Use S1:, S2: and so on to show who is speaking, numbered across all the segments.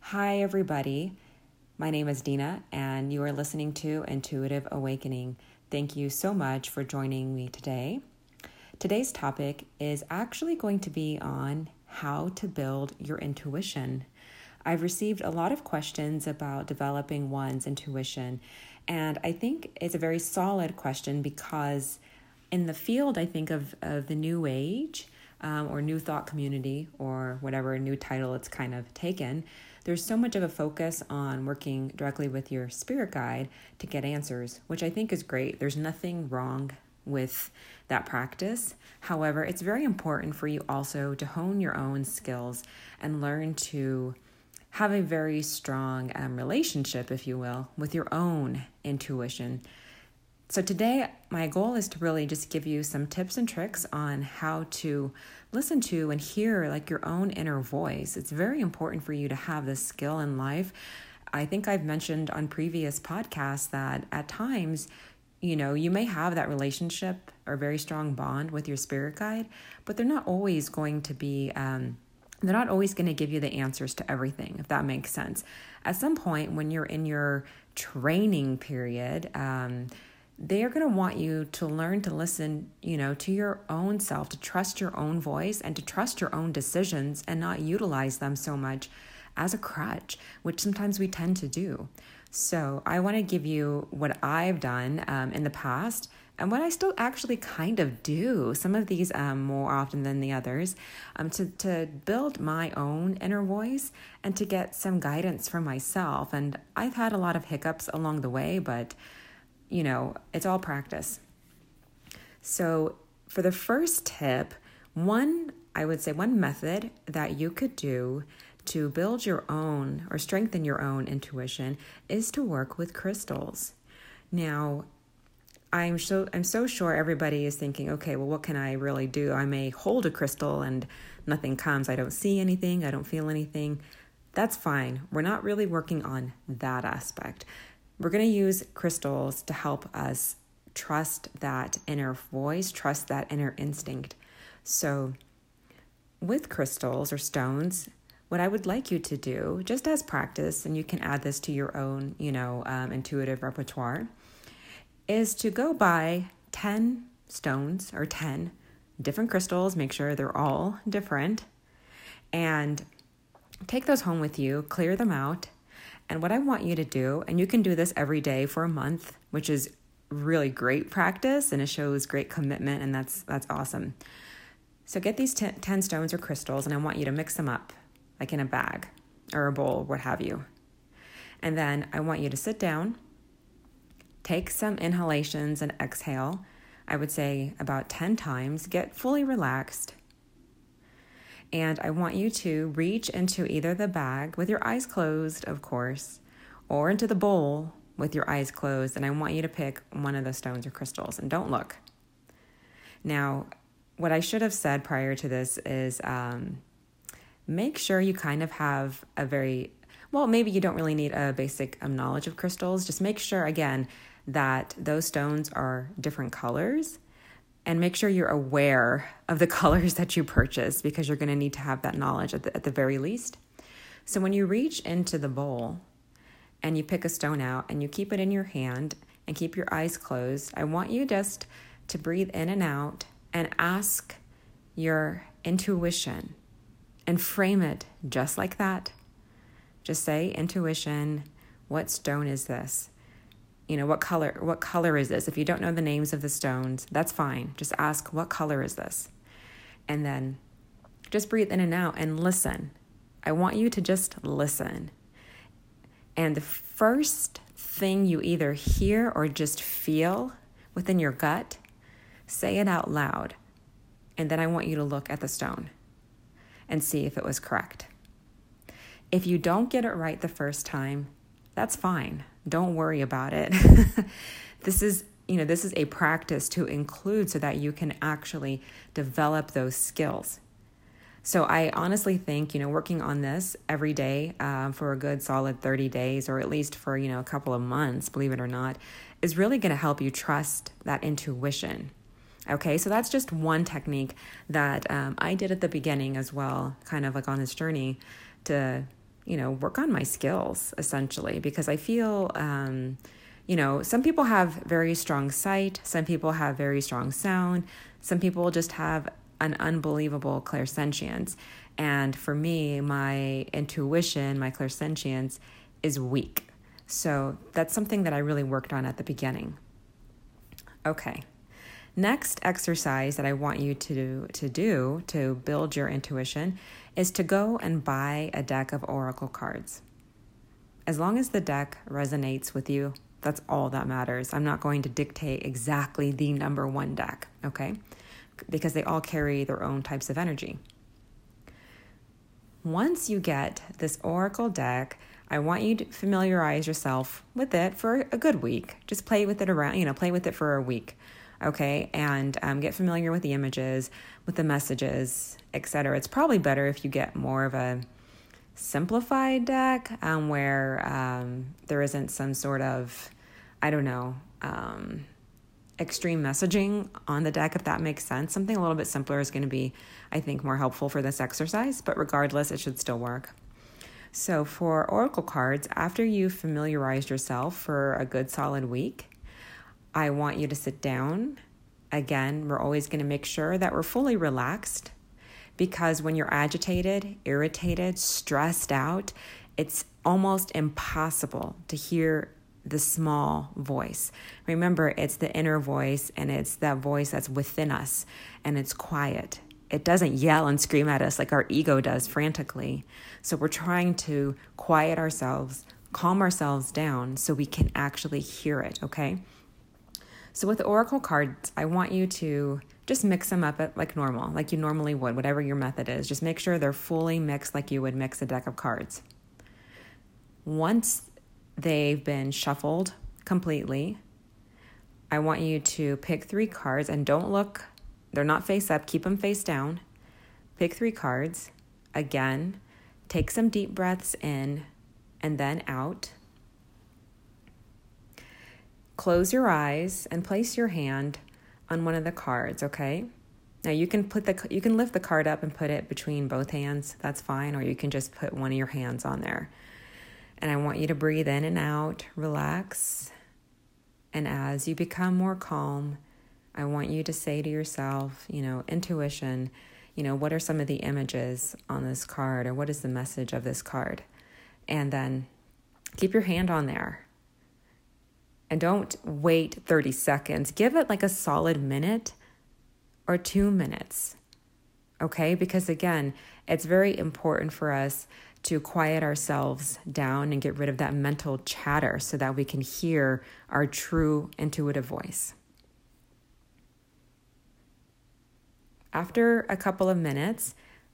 S1: Hi, everybody. My name is Dina, and you are listening to Intuitive Awakening. Thank you so much for joining me today. Today's topic is actually going to be on how to build your intuition. I've received a lot of questions about developing one's intuition, and I think it's a very solid question because in the field, I think, of the New Age or New Thought community or whatever new title it's kind of taken, there's so much of a focus on working directly with your spirit guide to get answers, which I think is great. There's nothing wrong with that practice. However, it's very important for you also to hone your own skills and learn to have a very strong relationship, if you will, with your own intuition. So today, my goal is to really just give you some tips and tricks on how to listen to and hear like your own inner voice. It's very important for you to have this skill in life. I think I've mentioned on previous podcasts that at times, you may have that relationship or very strong bond with your spirit guide, but they're not always going to be, they're not always going to give you the answers to everything, if that makes sense. At some point when you're in your training period, they are going to want you to learn to listen, to your own self, to trust your own voice and to trust your own decisions and not utilize them so much as a crutch, which sometimes we tend to do. So I want to give you what I've done in the past and what I still actually kind of do, some of these more often than the others, to build my own inner voice and to get some guidance for myself. And I've had a lot of hiccups along the way, but it's all practice. So for the first tip, one method that you could do to build your own or strengthen your own intuition is to work with crystals. Now, I'm so sure everybody is thinking, okay, well, what can I really do? I may hold a crystal and nothing comes. I don't see anything. I don't feel anything. That's fine. We're not really working on that aspect. We're going to use crystals to help us trust that inner voice, trust that inner instinct. So with crystals or stones, what I would like you to do, just as practice, and you can add this to your own, intuitive repertoire, is to go buy 10 stones or 10 different crystals, make sure they're all different, and take those home with you, clear them out. And what I want you to do, and you can do this every day for a month, which is really great practice and it shows great commitment, and that's awesome. So get these 10 stones or crystals and I want you to mix them up like in a bag or a bowl, what have you. And then I want you to sit down, take some inhalations and exhale, I would say about 10 times, get fully relaxed. And I want you to reach into either the bag with your eyes closed, of course, or into the bowl with your eyes closed. And I want you to pick one of the stones or crystals and don't look. Now, what I should have said prior to this is make sure you kind of have maybe you don't really need a basic knowledge of crystals. Just make sure, again, that those stones are different colors. And make sure you're aware of the colors that you purchase because you're going to need to have that knowledge at the very least. So when you reach into the bowl and you pick a stone out and you keep it in your hand and keep your eyes closed, I want you just to breathe in and out and ask your intuition and frame it just like that. Just say, intuition, what stone is this? What color is this? If you don't know the names of the stones, that's fine. Just ask, what color is this? And then just breathe in and out and listen. I want you to just listen. And the first thing you either hear or just feel within your gut, say it out loud. And then I want you to look at the stone and see if it was correct. If you don't get it right the first time, that's fine. Don't worry about it. This is a practice to include so that you can actually develop those skills. So I honestly think, working on this every day for a good solid 30 days, or at least for, a couple of months, believe it or not, is really going to help you trust that intuition. Okay, so that's just one technique that I did at the beginning as well, kind of like on this journey to work on my skills essentially, because I feel, some people have very strong sight, some people have very strong sound, some people just have an unbelievable clairsentience. And for me, my intuition, my clairsentience is weak. So that's something that I really worked on at the beginning. Okay. Next exercise that I want you to do to build your intuition is to go and buy a deck of oracle cards. As long as the deck resonates with you, that's all that matters. I'm not going to dictate exactly the number one deck, okay? Because they all carry their own types of energy. Once you get this oracle deck, I want you to familiarize yourself with it for a good week. Just play with it play with it for a week, okay? And get familiar with the images, with the messages, etc. It's probably better if you get more of a simplified deck where there isn't some sort of, extreme messaging on the deck, if that makes sense. Something a little bit simpler is going to be, I think, more helpful for this exercise, but regardless, it should still work. So for oracle cards, after you've familiarized yourself for a good solid week, I want you to sit down. Again, we're always going to make sure that we're fully relaxed, because when you're agitated, irritated, stressed out, it's almost impossible to hear the small voice. Remember, it's the inner voice, and it's that voice that's within us, and it's quiet. It doesn't yell and scream at us like our ego does frantically. So we're trying to quiet ourselves, calm ourselves down so we can actually hear it, okay? So with the oracle cards, I want you to just mix them up like normal, like you normally would, whatever your method is. Just make sure they're fully mixed like you would mix a deck of cards. Once they've been shuffled completely, I want you to pick 3 cards, and don't look, they're not face up, keep them face down. Pick 3 cards. Again, take some deep breaths in and then out. Close your eyes and place your hand on one of the cards, okay? Now you can lift the card up and put it between both hands. That's fine, or you can just put one of your hands on there. And I want you to breathe in and out, relax. And as you become more calm, I want you to say to yourself, intuition, what are some of the images on this card, or what is the message of this card? And then keep your hand on there. And don't wait 30 seconds. Give it like a solid minute or 2 minutes, okay? Because again, it's very important for us to quiet ourselves down and get rid of that mental chatter so that we can hear our true intuitive voice. After a couple of minutes,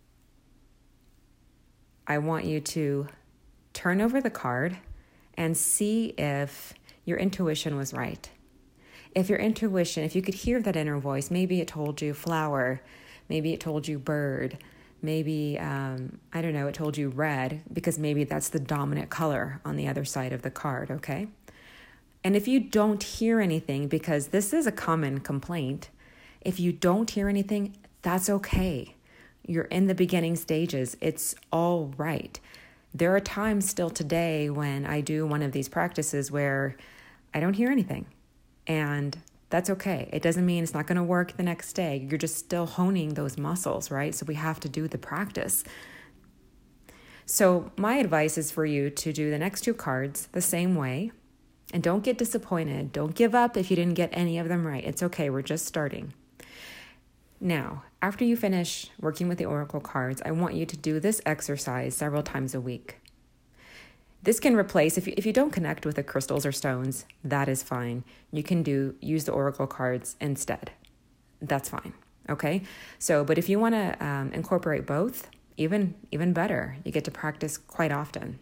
S1: I want you to turn over the card and see if your intuition was right. If you could hear that inner voice, maybe it told you flower, maybe it told you bird, maybe, it told you red, because maybe that's the dominant color on the other side of the card, okay? And if you don't hear anything, because this is a common complaint, if you don't hear anything, that's okay. You're in the beginning stages. It's all right. There are times still today when I do one of these practices where I don't hear anything, and that's okay. It doesn't mean it's not going to work the next day. You're just still honing those muscles, right? So we have to do the practice. So my advice is for you to do the next 2 cards the same way, and don't get disappointed. Don't give up if you didn't get any of them right. It's okay. We're just starting. Now, after you finish working with the oracle cards, I want you to do this exercise several times a week. This can replace, if you don't connect with the crystals or stones, that is fine. You can use the oracle cards instead. That's fine, okay? But if you want to incorporate both, even better. You get to practice quite often.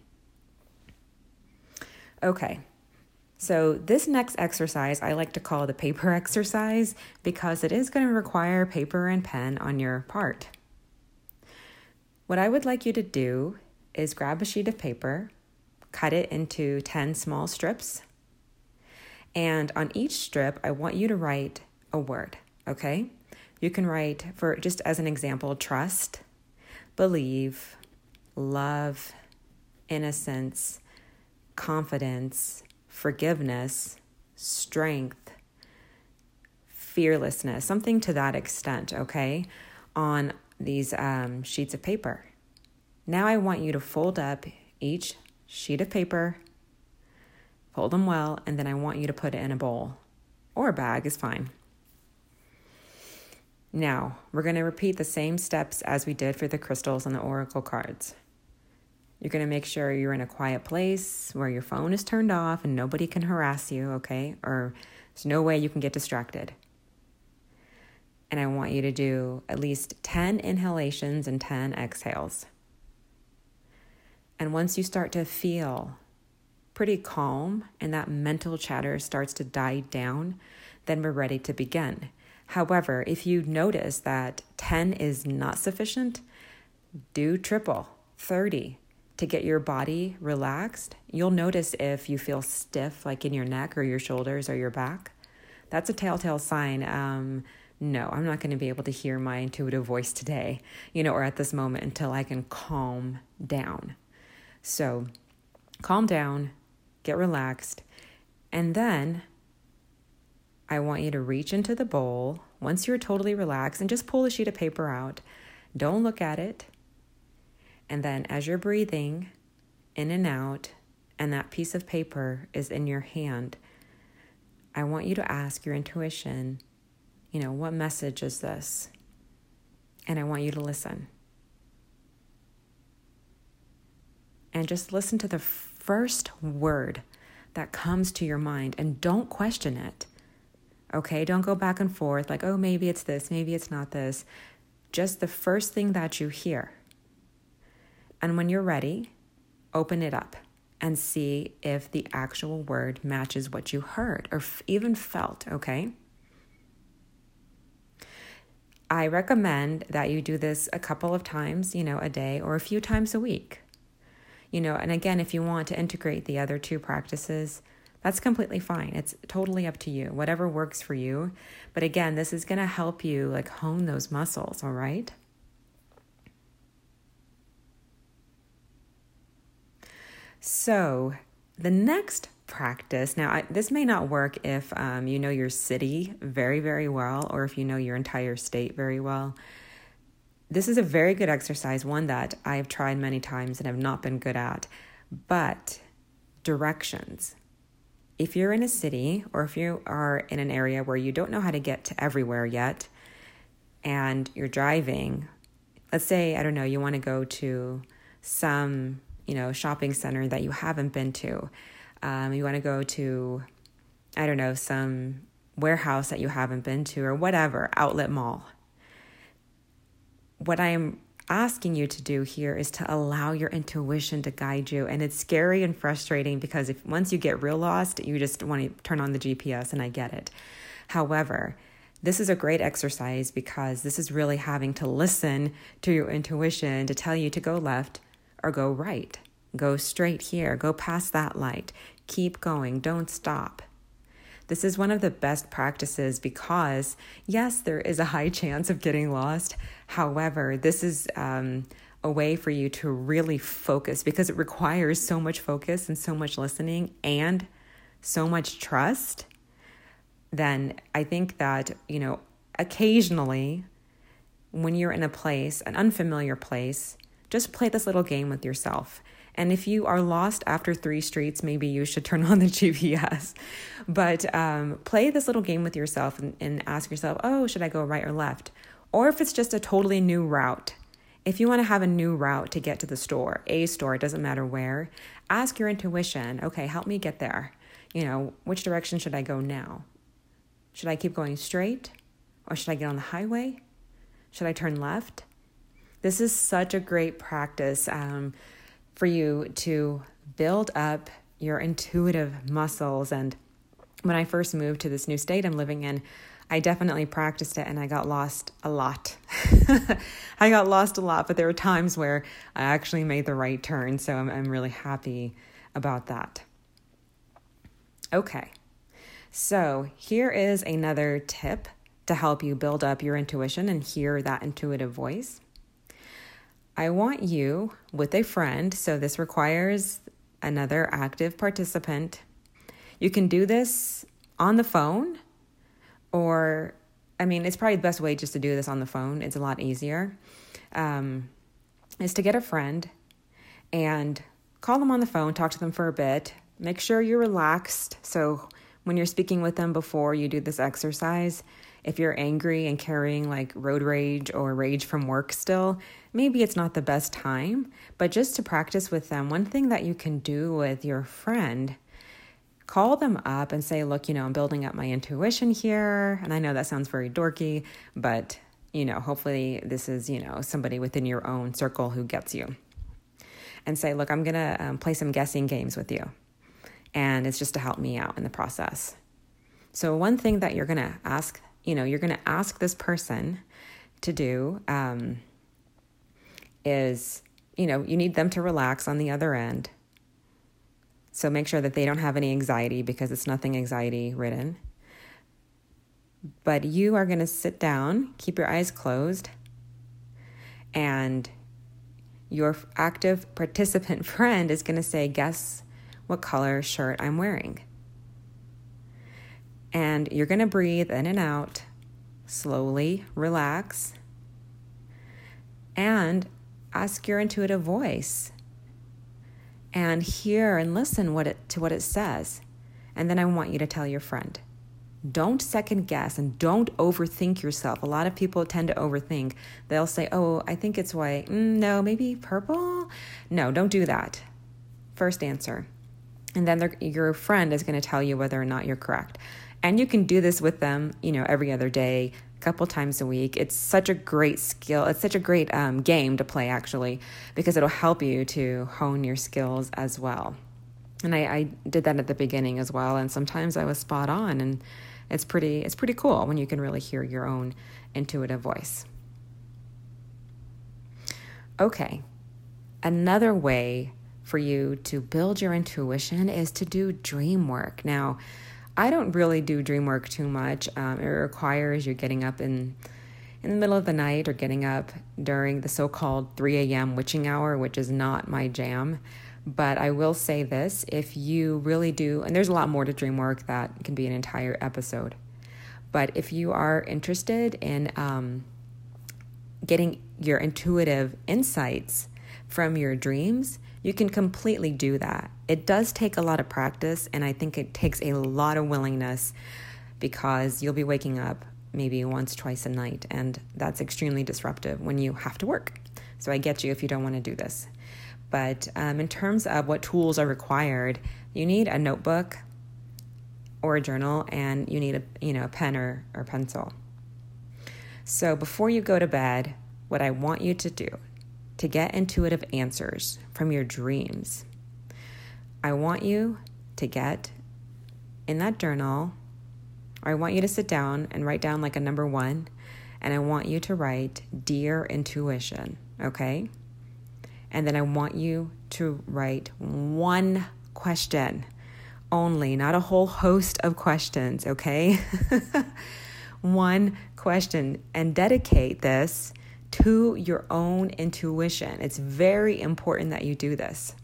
S1: Okay, so this next exercise I like to call the paper exercise, because it is going to require paper and pen on your part. What I would like you to do is grab a sheet of paper, cut it into 10 small strips, and on each strip, I want you to write a word, okay? You can write, for just as an example, trust, believe, love, innocence, confidence, forgiveness, strength, fearlessness, something to that extent, okay, on these sheets of paper. Now I want you to fold up each sheet of paper, fold them well, and then I want you to put it in a bowl or a bag is fine. Now, we're going to repeat the same steps as we did for the crystals and the oracle cards. You're going to make sure you're in a quiet place where your phone is turned off and nobody can harass you, okay? Or there's no way you can get distracted. And I want you to do at least 10 inhalations and 10 exhales. And once you start to feel pretty calm and that mental chatter starts to die down, then we're ready to begin. However, if you notice that 10 is not sufficient, do triple, 30 to get your body relaxed. You'll notice if you feel stiff, like in your neck or your shoulders or your back. That's a telltale sign. No, I'm not going to be able to hear my intuitive voice today, or at this moment until I can calm down. So calm down, get relaxed, and then I want you to reach into the bowl once you're totally relaxed and just pull a sheet of paper out. Don't look at it. And then as you're breathing in and out and that piece of paper is in your hand, I want you to ask your intuition, what message is this? And I want you to listen. And just listen to the first word that comes to your mind and don't question it. Okay, don't go back and forth like, oh, maybe it's this, maybe it's not this. Just the first thing that you hear. And when you're ready, open it up and see if the actual word matches what you heard or even felt, okay? I recommend that you do this a couple of times, a day or a few times a week. And again, if you want to integrate the other two practices, that's completely fine. It's totally up to you, whatever works for you. But again, this is going to help you hone those muscles, all right? So the next practice, now this may not work if you know your city very, very well, or if you know your entire state very well. This is a very good exercise, one that I've tried many times and have not been good at, but directions. If you're in a city or if you are in an area where you don't know how to get to everywhere yet and you're driving, let's say, I don't know, you want to go to some, shopping center that you haven't been to. You want to go to, I don't know, some warehouse that you haven't been to or whatever, outlet mall. What I'm asking you to do here is to allow your intuition to guide you. And it's scary and frustrating because once you get real lost, you just want to turn on the GPS, and I get it. However, this is a great exercise because this is really having to listen to your intuition to tell you to go left or go right. Go straight here, go past that light, keep going, don't stop. This is one of the best practices because, yes, there is a high chance of getting lost. However, this is a way for you to really focus because it requires so much focus and so much listening and so much trust. Then I think that, occasionally when you're in a place, an unfamiliar place, just play this little game with yourself. And if you are lost after 3 streets, maybe you should turn on the GPS. But play this little game with yourself and ask yourself, oh, should I go right or left? Or if it's just a totally new route. If you want to have a new route to get to the store, a store, it doesn't matter where, ask your intuition, okay, help me get there. Which direction should I go now? Should I keep going straight? Or should I get on the highway? Should I turn left? This is such a great practice for you to build up your intuitive muscles. And when I first moved to this new state I'm living in, I definitely practiced it and I got lost a lot. I got lost a lot, but there were times where I actually made the right turn. So I'm really happy about that. Okay, so here is another tip to help you build up your intuition and hear that intuitive voice. I want you with a friend, so this requires another active participant. You can do this on the phone, or, it's probably the best way just to do this on the phone. It's a lot easier, is to get a friend and call them on the phone, talk to them for a bit, make sure you're relaxed. So when you're speaking with them before you do this exercise, if you're angry and carrying like road rage or rage from work still, maybe it's not the best time. But just to practice with them, one thing that you can do with your friend, call them up and say, look, I'm building up my intuition here. And I know that sounds very dorky, but, hopefully this is, somebody within your own circle who gets you. And say, look, I'm going to play some guessing games with you. And it's just to help me out in the process. So one thing that you're going to ask, you're going to ask this person to do is, you need them to relax on the other end. So make sure that they don't have any anxiety, because it's nothing anxiety ridden. But you are going to sit down, keep your eyes closed, and your active participant friend is going to say, guess what color shirt I'm wearing. And you're going to breathe in and out, slowly relax, and ask your intuitive voice and hear and listen to what it says. And then I want you to tell your friend. Don't second guess and don't overthink yourself. A lot of people tend to overthink. They'll say, oh, I think it's white. No, maybe purple? No, don't do that. First answer. And then your friend is going to tell you whether or not you're correct. And you can do this with them, every other day, a couple times a week. It's such a great skill. It's such a great game to play, actually, because it'll help you to hone your skills as well. And I did that at the beginning as well. And sometimes I was spot on. And it's pretty cool when you can really hear your own intuitive voice. Okay. Another way for you to build your intuition is to do dream work. Now, I don't really do dream work too much. It requires you getting up in the middle of the night or getting up during the so-called 3 a.m. witching hour, which is not my jam. But I will say this, if you really do, and there's a lot more to dream work that can be an entire episode, but if you are interested in getting your intuitive insights from your dreams, you can completely do that. It does take a lot of practice, and I think it takes a lot of willingness, because you'll be waking up maybe once, twice a night, and that's extremely disruptive when you have to work. So I get you if you don't want to do this. But in terms of what tools are required, you need a notebook or a journal, and you need a pen or pencil. So before you go to bed, what I want you to do to get intuitive answers from your dreams, I want you to get in that journal, or I want you to sit down and write down like a number 1, and I want you to write, Dear Intuition, okay? And then I want you to write one question only, not a whole host of questions, okay? One question, and dedicate this to your own intuition. It's very important that you do this.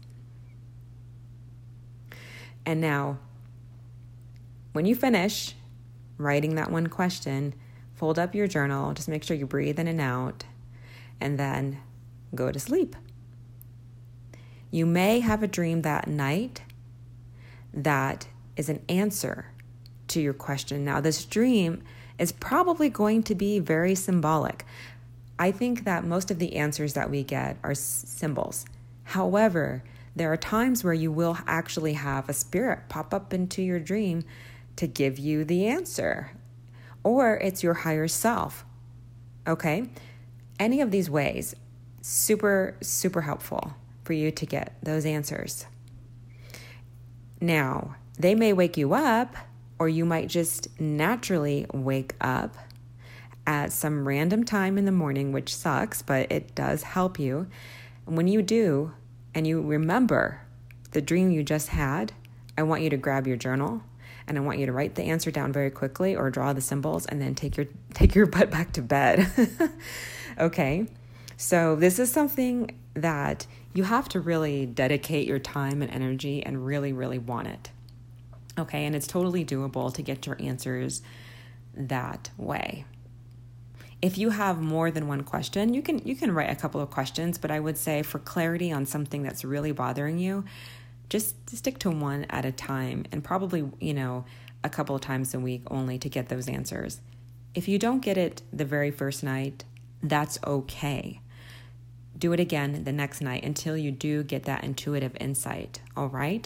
S1: And now, when you finish writing that one question, fold up your journal, just make sure you breathe in and out, and then go to sleep. You may have a dream that night that is an answer to your question. Now, this dream is probably going to be very symbolic. I think that most of the answers that we get are symbols. However, there are times where you will actually have a spirit pop up into your dream to give you the answer, or it's your higher self. Okay? Any of these ways, super, super helpful for you to get those answers. Now, they may wake you up, or you might just naturally wake up at some random time in the morning, which sucks, but it does help you. And when you do, and you remember the dream you just had, I want you to grab your journal, and I want you to write the answer down very quickly, or draw the symbols, and then take your butt back to bed. Okay? So this is something that you have to really dedicate your time and energy and really, really want it. Okay, and it's totally doable to get your answers that way. If you have more than one question, you can write a couple of questions, but I would say for clarity on something that's really bothering you, just stick to one at a time, and probably, a couple of times a week only to get those answers. If you don't get it the very first night, that's okay. Do it again the next night until you do get that intuitive insight, all right?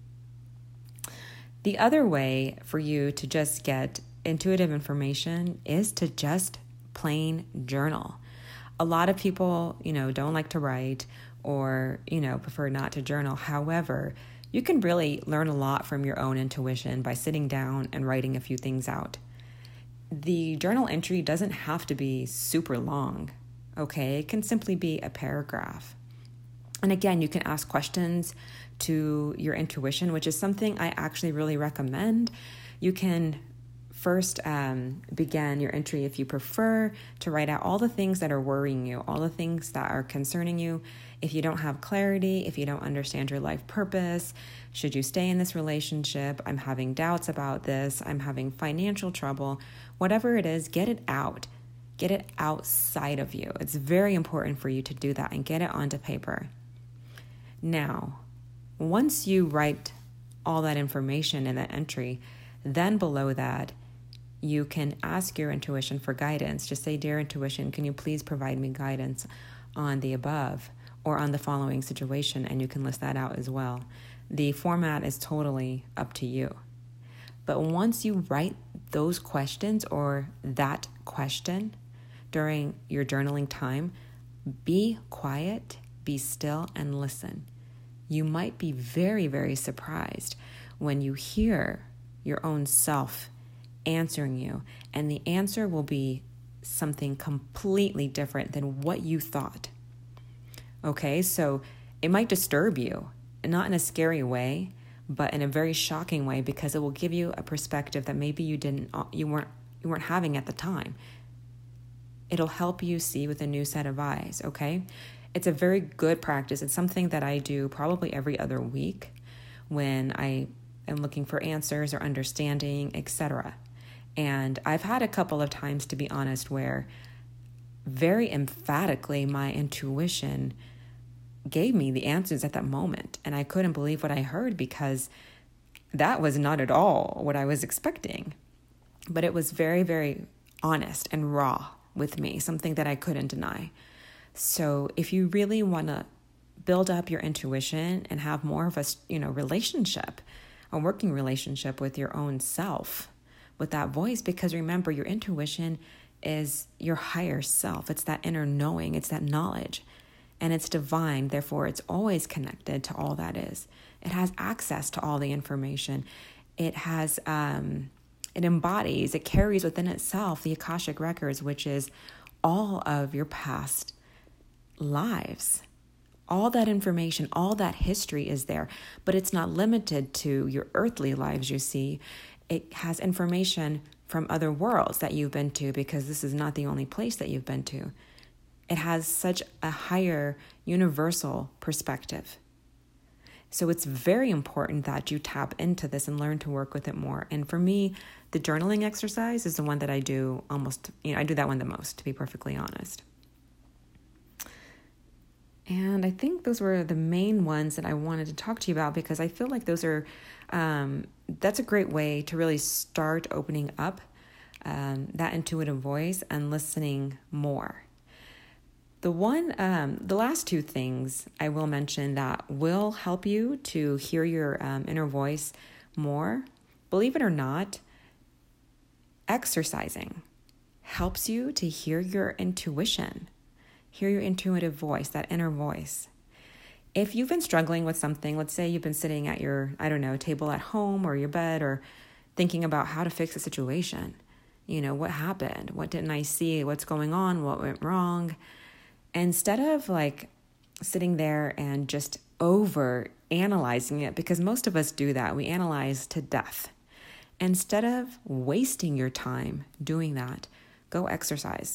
S1: The other way for you to just get intuitive information is to just plain journal. A lot of people, don't like to write or, prefer not to journal. However, you can really learn a lot from your own intuition by sitting down and writing a few things out. The journal entry doesn't have to be super long, okay? It can simply be a paragraph. And again, you can ask questions to your intuition, which is something I actually really recommend. You can first begin your entry, if you prefer, to write out all the things that are worrying you, all the things that are concerning you. If you don't have clarity, if you don't understand your life purpose, should you stay in this relationship? I'm having doubts about this. I'm having financial trouble. Whatever it is, get it out. Get it outside of you. It's very important for you to do that and get it onto paper. Now, once you write all that information in that entry, then below that, you can ask your intuition for guidance. Just say, "Dear intuition, can you please provide me guidance on the above or on the following situation?" And you can list that out as well. The format is totally up to you. But once you write those questions or that question during your journaling time, be quiet, be still, and listen. You might be very, very surprised when you hear your own self answering you, and the answer will be something completely different than what you thought. Okay, so it might disturb you, not in a scary way, but in a very shocking way, because it will give you a perspective that maybe you weren't having at the time. It'll help you see with a new set of eyes, okay? It's a very good practice. It's something that I do probably every other week when I am looking for answers or understanding, etc. And I've had a couple of times, to be honest, where very emphatically my intuition gave me the answers at that moment. And I couldn't believe what I heard, because that was not at all what I was expecting. But it was very, very honest and raw with me, something that I couldn't deny. So if you really want to build up your intuition and have more of a, relationship, a working relationship with your own self, with that voice, because remember, your intuition is your higher self. It's that inner knowing, it's that knowledge, and it's divine. Therefore, it's always connected to all that is. It has access to all the information. It has, it embodies, it carries within itself the Akashic records, which is all of your past lives. All that information, all that history is there, but it's not limited to your earthly lives, you see. It has information from other worlds that you've been to, because this is not the only place that you've been to. It has such a higher universal perspective. So it's very important that you tap into this and learn to work with it more. And for me, the journaling exercise is the one that I do I do that one the most, to be perfectly honest. And I think those were the main ones that I wanted to talk to you about, because I feel like those are, that's a great way to really start opening up that intuitive voice and listening more. The last two things I will mention that will help you to hear your inner voice more, believe it or not, exercising helps you to hear your intuition. Hear your intuitive voice, that inner voice. If you've been struggling with something, let's say you've been sitting at your, table at home or your bed, or thinking about how to fix a situation. What happened? What didn't I see? What's going on? What went wrong? Instead of sitting there and just over analyzing it, because most of us do that. We analyze to death. Instead of wasting your time doing that, go exercise.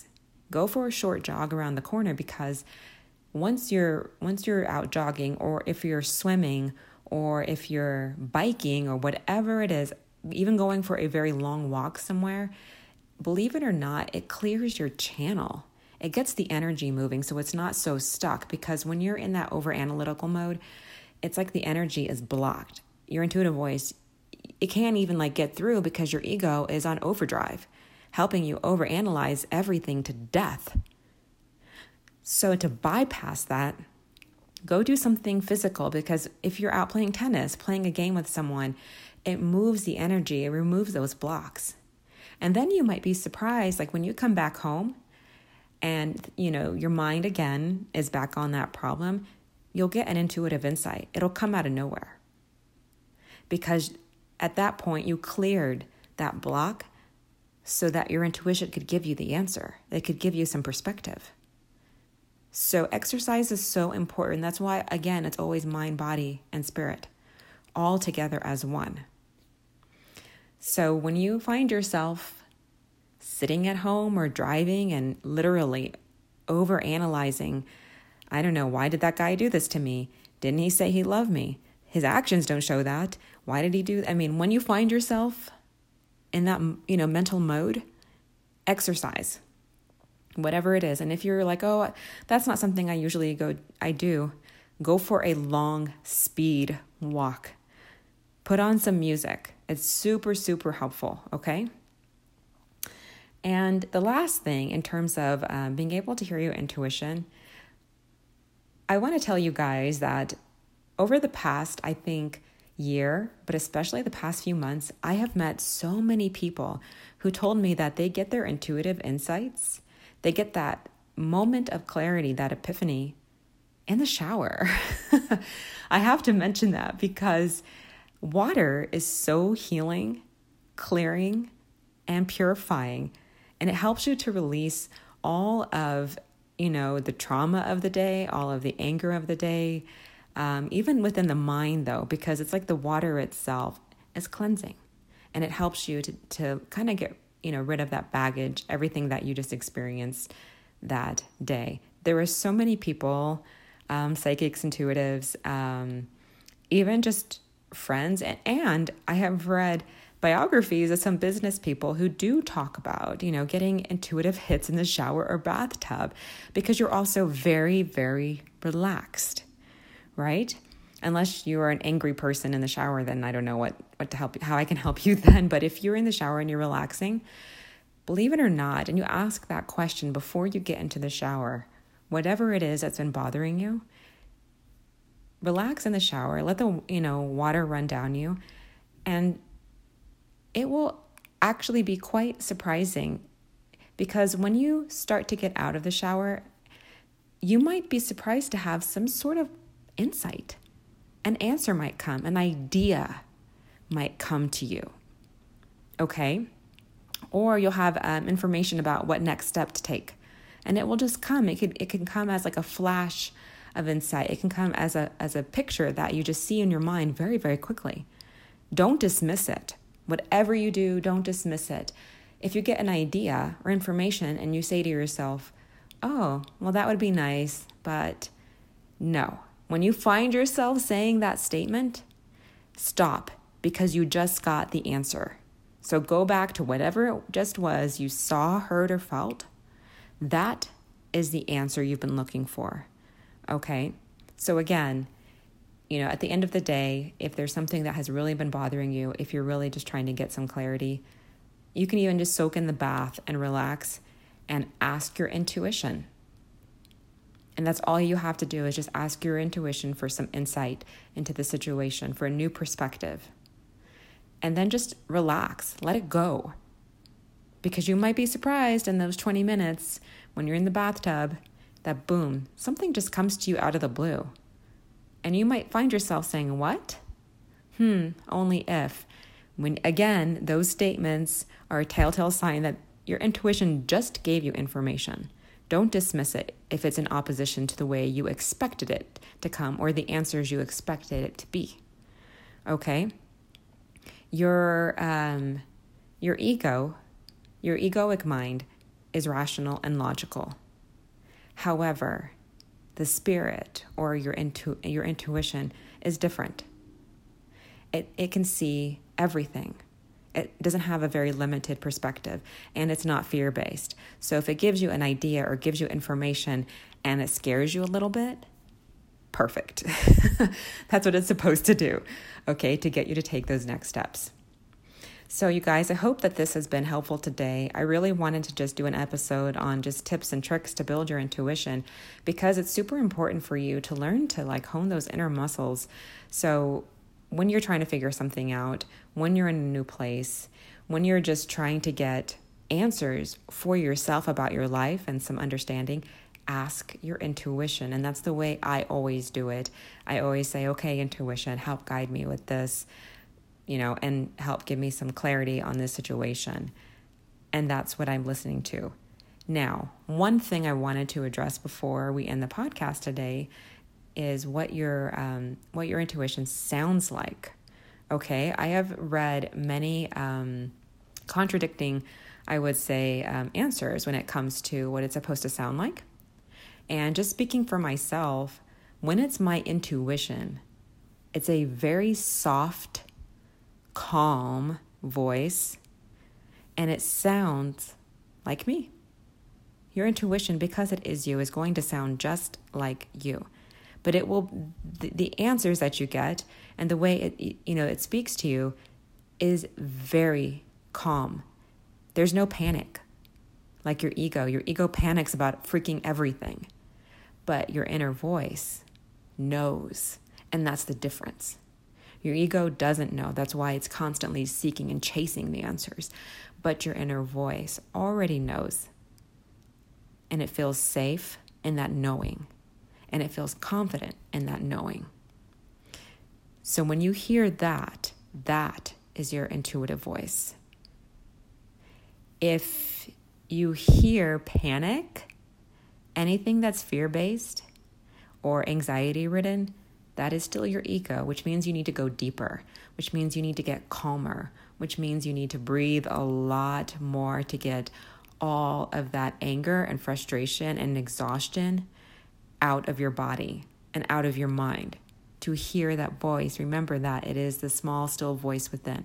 S1: Go for a short jog around the corner, because once you're out jogging, or if you're swimming, or if you're biking, or whatever it is, even going for a very long walk somewhere, believe it or not, it clears your channel. It gets the energy moving so it's not so stuck, because when you're in that over analytical mode, it's like the energy is blocked. Your intuitive voice, it can't even get through, because your ego is on overdrive, helping you overanalyze everything to death. So to bypass that, go do something physical, because if you're out playing tennis, playing a game with someone, it moves the energy, it removes those blocks. And then you might be surprised, when you come back home and, your mind again is back on that problem, you'll get an intuitive insight. It'll come out of nowhere. Because at that point, you cleared that block so that your intuition could give you the answer. It could give you some perspective. So exercise is so important. That's why, again, it's always mind, body, and spirit, all together as one. So when you find yourself sitting at home or driving and literally overanalyzing, I don't know, why did that guy do this to me? Didn't he say he loved me? His actions don't show that. Why did he do that? when you find yourself in that, mental mode, exercise, whatever it is. And if you're oh, that's not something I do, go for a long speed walk. Put on some music. It's super, super helpful, okay? And the last thing, in terms of being able to hear your intuition, I want to tell you guys that over the past, I think, year, but especially the past few months, I have met so many people who told me that they get their intuitive insights, they get that moment of clarity, that epiphany, in the shower. I have to mention that because water is so healing, clearing, and purifying, and it helps you to release all of, the trauma of the day, all of the anger of the day, even within the mind, though, because it's the water itself is cleansing, and it helps you to kind of get, rid of that baggage, everything that you just experienced that day. There are so many people, psychics, intuitives, even just friends, and I have read biographies of some business people who do talk about, getting intuitive hits in the shower or bathtub, because you're also very, very relaxed, right? Unless you are an angry person in the shower, then I don't know what to help you, how I can help you then. But if you're in the shower and you're relaxing, believe it or not, and you ask that question before you get into the shower, whatever it is that's been bothering you, relax in the shower, let the, water run down you, and it will actually be quite surprising, because when you start to get out of the shower, you might be surprised to have some sort of insight. An answer might come, an idea might come to you, okay? Or you'll have information about what next step to take, and it will just come. It can come as a flash of insight. It can come as a picture that you just see in your mind very, very quickly. Don't dismiss it. Whatever you do, don't dismiss it. If you get an idea or information and you say to yourself, oh, well, that would be nice, but no. When you find yourself saying that statement, stop, because you just got the answer. So go back to whatever it just was you saw, heard, or felt. That is the answer you've been looking for, okay? So again, at the end of the day, if there's something that has really been bothering you, if you're really just trying to get some clarity, you can even just soak in the bath and relax and ask your intuition. And that's all you have to do, is just ask your intuition for some insight into the situation, for a new perspective. And then just relax, let it go. Because you might be surprised in those 20 minutes when you're in the bathtub that boom, something just comes to you out of the blue. And you might find yourself saying, what? Only if. When, again, those statements are a telltale sign that your intuition just gave you information. Don't dismiss it if it's in opposition to the way you expected it to come or the answers you expected it to be. Okay? Your ego, your egoic mind is rational and logical. However, the spirit or your intuition is different. It can see everything. It doesn't have a very limited perspective, and it's not fear-based. So if it gives you an idea or gives you information and it scares you a little bit, perfect. That's what it's supposed to do, okay, to get you to take those next steps. So you guys, I hope that this has been helpful today. I really wanted to just do an episode on just tips and tricks to build your intuition, because it's super important for you to learn to hone those inner muscles. So when you're trying to figure something out, when you're in a new place, when you're just trying to get answers for yourself about your life and some understanding, ask your intuition. And that's the way I always do it. I always say, okay, intuition, help guide me with this, and help give me some clarity on this situation. And that's what I'm listening to. Now, one thing I wanted to address before we end the podcast today is what your intuition sounds like. Okay, I have read many contradicting, I would say, answers when it comes to what it's supposed to sound like. And just speaking for myself, when it's my intuition, it's a very soft, calm voice, and it sounds like me. Your intuition, because it is you, is going to sound just like you. But it will, the answers that you get and the way it speaks to you is very calm. There's no panic like your ego. Your ego panics about freaking everything. But your inner voice knows, and that's the difference. Your ego doesn't know. That's why it's constantly seeking and chasing the answers. But your inner voice already knows, and it feels safe in that knowing, and it feels confident in that knowing. So when you hear that, that is your intuitive voice. If you hear panic, anything that's fear-based or anxiety-ridden, that is still your ego, which means you need to go deeper, which means you need to get calmer, which means you need to breathe a lot more to get all of that anger and frustration and exhaustion out of your body and out of your mind. To hear that voice, remember that it is the small, still voice within.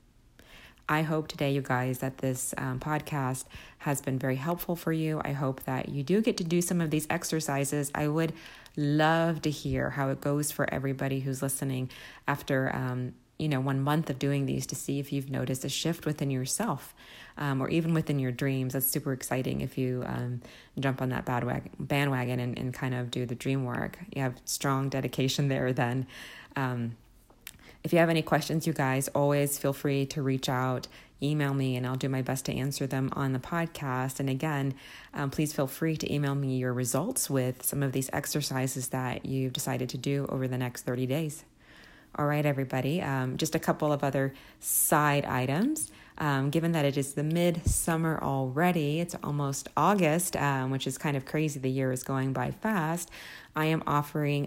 S1: I hope today, you guys, that this podcast has been very helpful for you. I hope that you do get to do some of these exercises. I would love to hear how it goes for everybody who's listening after 1 month of doing these, to see if you've noticed a shift within yourself or even within your dreams. That's super exciting if you jump on that bandwagon and kind of do the dream work. You have strong dedication there then. If you have any questions, you guys, always feel free to reach out, email me, and I'll do my best to answer them on the podcast. And again, please feel free to email me your results with some of these exercises that you've decided to do over the next 30 days. All right, everybody, just a couple of other side items. Given that it is the midsummer already, it's almost August, which is kind of crazy. The year is going by fast. I am offering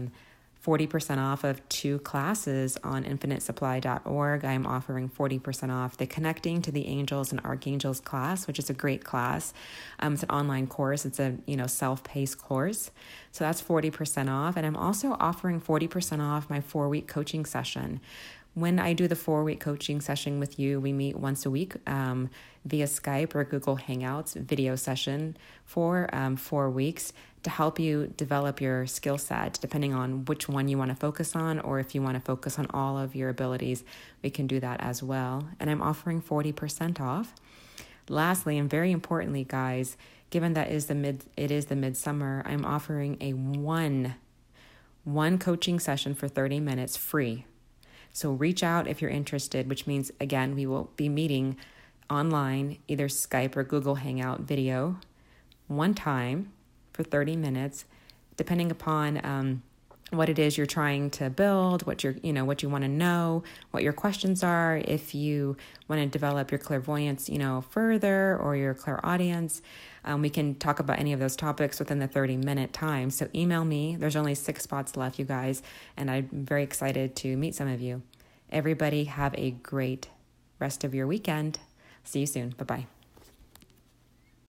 S1: 40% off of 2 classes on infinitesupply.org. I'm offering 40% off the Connecting to the Angels and Archangels class, which is a great class. It's an online course. It's a self-paced course. So that's 40% off. And I'm also offering 40% off my 4-week coaching session. When I do the 4-week coaching session with you, we meet once a week via Skype or Google Hangouts video session for 4 weeks to help you develop your skill set, depending on which one you want to focus on, or if you want to focus on all of your abilities, we can do that as well. And I'm offering 40% off. Lastly, and very importantly, guys, given that it is the midsummer, I'm offering a one coaching session for 30 minutes free. So reach out if you're interested, which means, again, we will be meeting online, either Skype or Google Hangout video, one time for 30 minutes, depending upon what it is you're trying to build, what you want to know, what your questions are, if you want to develop your clairvoyance, further, or your clairaudience. We can talk about any of those topics within the 30-minute time. So email me. There's only 6 spots left, you guys, and I'm very excited to meet some of you. Everybody have a great rest of your weekend. See you soon. Bye-bye.